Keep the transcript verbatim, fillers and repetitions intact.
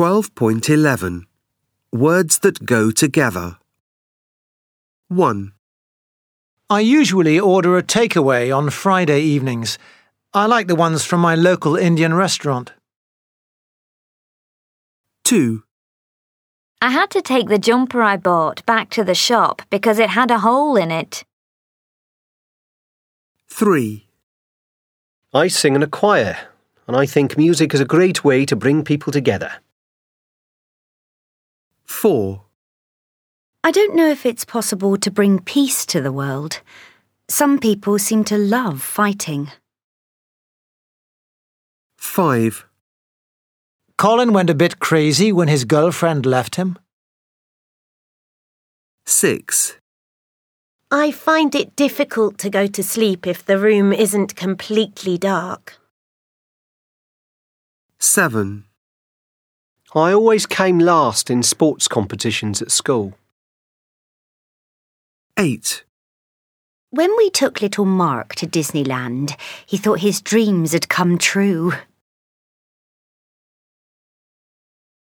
twelve point eleven. Words that go together. one. I usually order a takeaway on Friday evenings. I like the ones from my local Indian restaurant. two. I had to take the jumper I bought back to the shop because it had a hole in it. three. I sing in a choir, and I think music is a great way to bring people together. four. I don't know if it's possible to bring peace to the world. Some people seem to love fighting. five. Colin went a bit crazy when his girlfriend left him. six. I find it difficult to go to sleep if the room isn't completely dark. seven. I always came last in sports competitions at school. eight. When we took little Mark to Disneyland, he thought his dreams had come true.